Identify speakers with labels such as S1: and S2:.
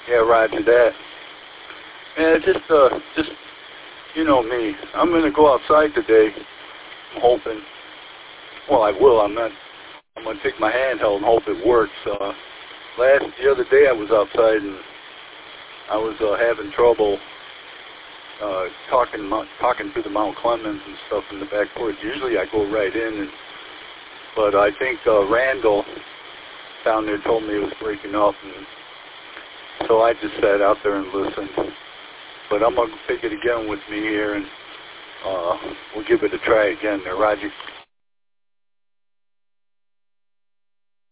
S1: Yeah, roger that. Yeah, just you know me. I'm gonna go outside today. I'm hoping. Well, I will. I'm gonna take my handheld and hope it works. The other day I was outside and I was having trouble talking through the Mount Clemens and stuff in the back porch. Usually I go right in, but I think Randall down there told me it was breaking up, and so I just sat out there and listened. But I'm going to take it again with me here, and we'll give it a try again there, Roger.